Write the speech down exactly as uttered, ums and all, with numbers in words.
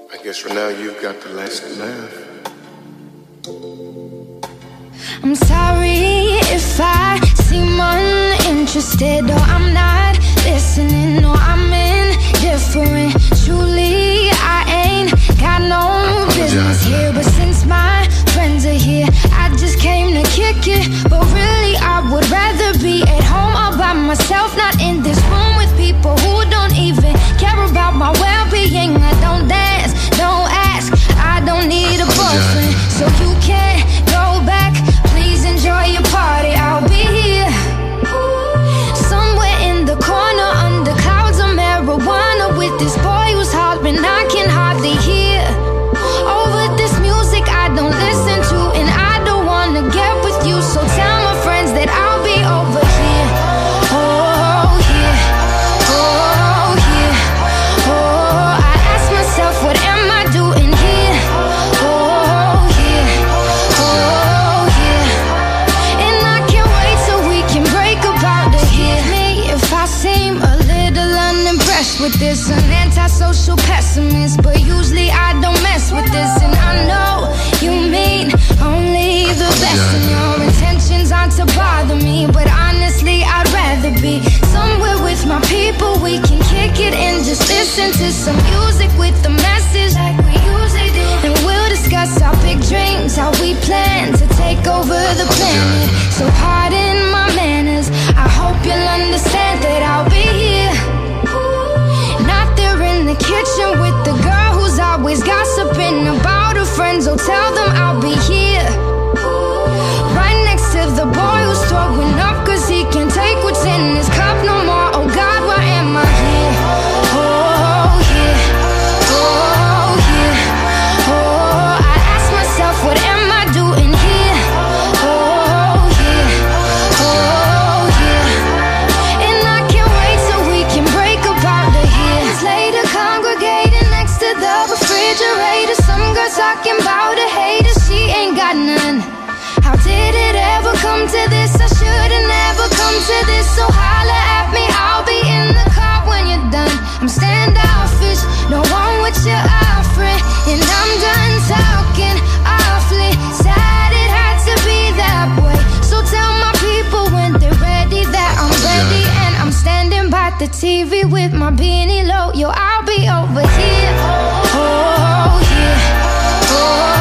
I guess for now you've got the last laugh. I'm sorry if I seem uninterested, or I'm not listening, or I'm indifferent. Truly, I ain't got no business here, but since my friends are here, I just came to kick it. But really, I would rather be at home all by myself, not in this room with people who don't even care about my well-being. I don't dance, don't ask, I don't need a boyfriend, so you can't go back. Please enjoy your party, I'll be here somewhere in the corner under clouds of marijuana with this boy who's hollering I can hardly hear. Over this music I don't listen to, and I don't wanna get with you, so tell my friends that I'll be over here. Oh yeah, oh yeah, oh, I ask myself what am I doing here. Oh yeah, oh yeah, and I can't wait till we can break about it here. Me if I seem a little unimpressed with this, an antisocial pessimist, but usually I don't mess with this, and I know you mean only the best, and your intentions aren't to bother me, but honestly I'd rather be somewhere with my people. We can kick it and just listen to some music with the message like we usually do, and we'll discuss our big dreams, how we plan to take over the planet. So pardon my manners, I hope you'll understand that I'll be here, not there in the kitchen with the girl who's always gossiping about her friends. Oh, tell them I'll be here right next to the boy who's throwing up cause he can't take what's in his cup no more. Oh God, why am I here? Oh yeah, oh yeah, oh, I ask myself what am I doing here? Oh yeah, oh yeah, and I can't wait till we can break about the years later, congregating next to the refrigerator. Some girl talking about a hater, she ain't got none. How did it ever come to this? I should've never come to this. So holla at me, I'll be in the car when you're done. I'm standoffish, no one what you're offering, and I'm done talking awfully. Sad it had to be that way, so tell my people when they're ready that I'm ready, and I'm standing by the T V with my beanie low. Yo, I'll be over here. Oh yeah, oh